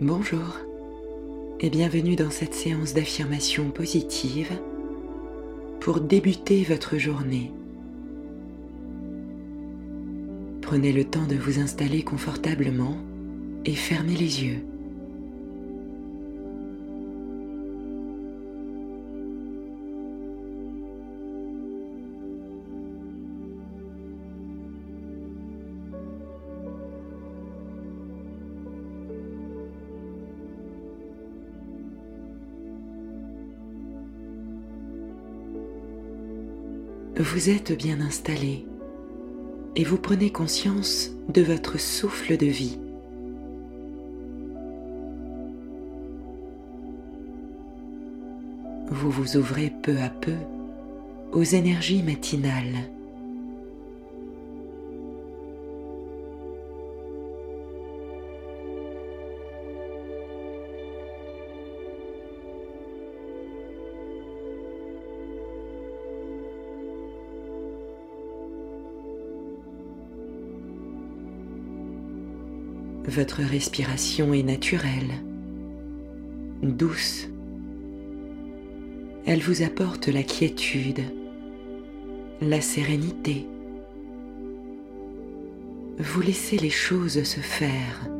Bonjour et bienvenue dans cette séance d'affirmation positive pour débuter votre journée. Prenez le temps de vous installer confortablement et fermez les yeux. Vous êtes bien installé et vous prenez conscience de votre souffle de vie. Vous vous ouvrez peu à peu aux énergies matinales. Votre respiration est naturelle, douce. Elle vous apporte la quiétude, la sérénité. Vous laissez les choses se faire.